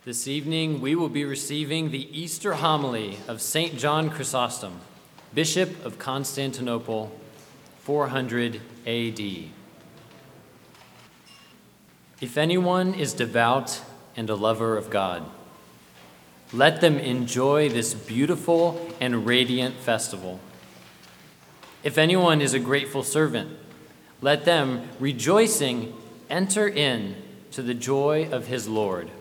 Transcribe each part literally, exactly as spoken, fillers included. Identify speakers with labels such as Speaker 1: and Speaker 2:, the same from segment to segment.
Speaker 1: This evening, we will be receiving the Easter homily of Saint John Chrysostom, Bishop of Constantinople, four hundred A D. If anyone is devout and a lover of God, let them enjoy this beautiful and radiant festival. If anyone is a grateful servant, let them, rejoicing, enter in to the joy of his Lord.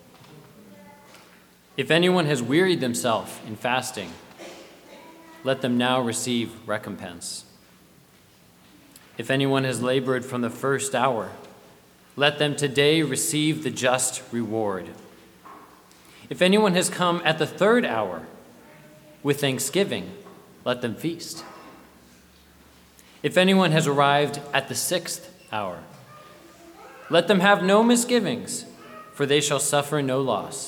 Speaker 1: If anyone has wearied themselves in fasting, let them now receive recompense. If anyone has labored from the first hour, let them today receive the just reward. If anyone has come at the third hour with thanksgiving, let them feast. If anyone has arrived at the sixth hour, let them have no misgivings, for they shall suffer no loss.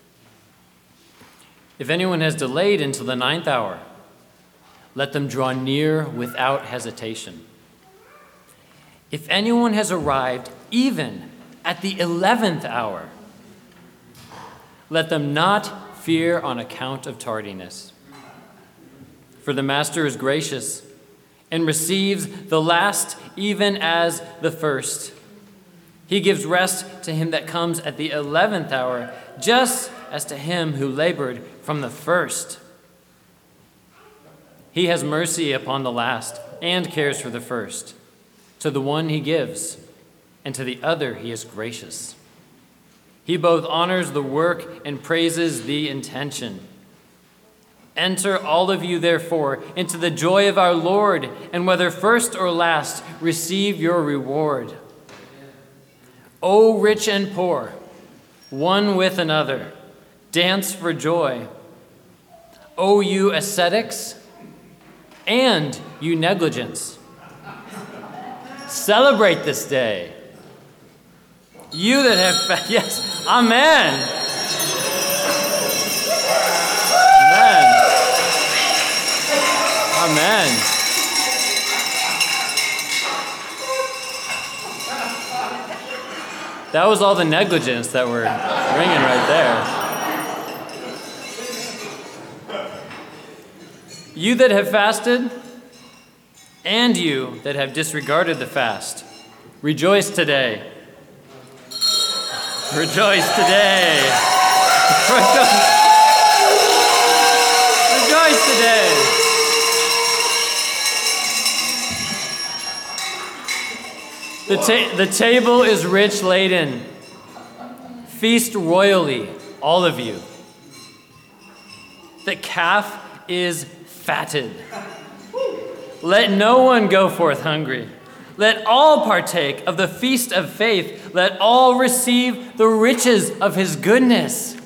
Speaker 1: If anyone has delayed until the ninth hour, let them draw near without hesitation. If anyone has arrived even at the eleventh hour, let them not fear on account of tardiness. For the Master is gracious and receives the last even as the first. He gives rest to him that comes at the eleventh hour, just as to him who labored from the first. He has mercy upon the last and cares for the first. To the one he gives, and to the other he is gracious. He both honors the work and praises the intention. Enter all of you, therefore, into the joy of our Lord, and whether first or last, receive your reward. O rich and poor, one with another, dance for joy. O you ascetics, and you negligents, celebrate this day. You that have, fa- yes, amen. Amen. Amen. That was all the negligence that were ringing right there. You that have fasted, and you that have disregarded the fast, rejoice today. Rejoice today. Rejoice, Rejoice today. The, ta- the table is rich laden. Feast royally, all of you. The calf is fatted. Let no one go forth hungry. Let all partake of the feast of faith. Let all receive the riches of his goodness.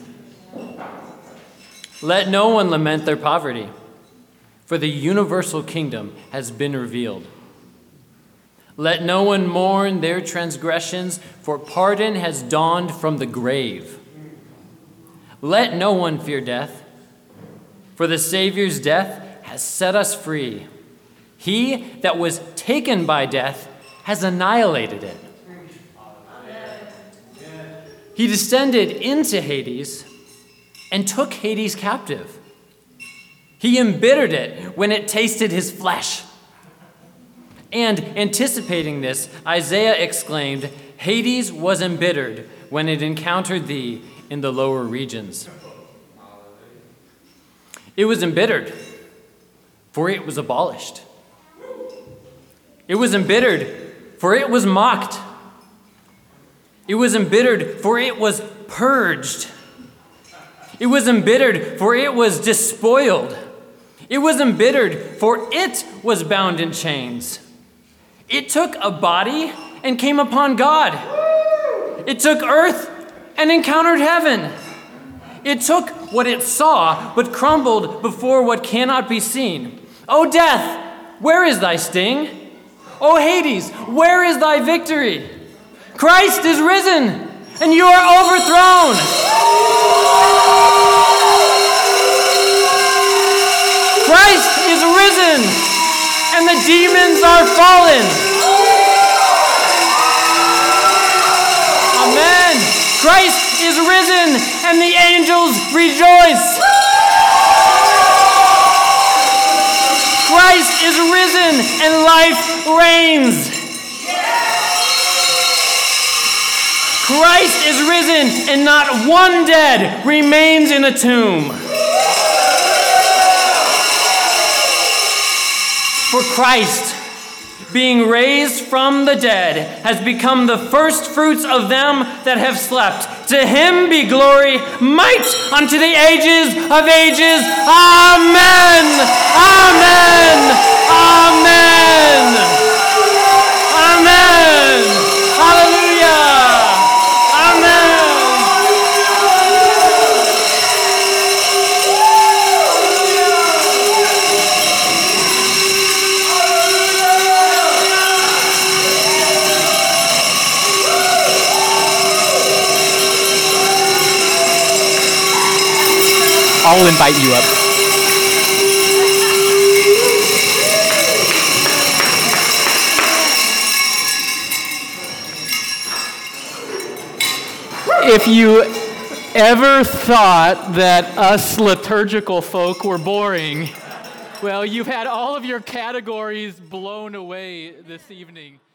Speaker 1: Let no one lament their poverty, for the universal kingdom has been revealed. Let no one mourn their transgressions, for pardon has dawned from the grave. Let no one fear death, for the Savior's death has set us free. He that was taken by death has annihilated it. He descended into Hades and took Hades captive. He embittered it when it tasted his flesh. And anticipating this, Isaiah exclaimed, Hades was embittered when it encountered thee in the lower regions. It was embittered, for it was abolished. It was embittered, for it was mocked. It was embittered, for it was purged. It was embittered, for it was despoiled. It was embittered, for it was bound in chains. It took a body and came upon God. It took earth and encountered heaven. It took what it saw, but crumbled before what cannot be seen. O death, where is thy sting? O Hades, where is thy victory? Christ is risen, and you are overthrown. Christ is risen, and the demons are fallen. Amen. Christ is risen, and the angels rejoice. Christ is risen, and life reigns. Christ is risen, and not one dead remains in a tomb. For Christ, being raised from the dead, has become the first fruits of them that have slept. To him be glory, might unto the ages of ages. Amen. Amen. Amen. Amen. Hallelujah. Amen.
Speaker 2: I'll invite you up. If you ever thought that us liturgical folk were boring, well, you've had all of your categories blown away this evening.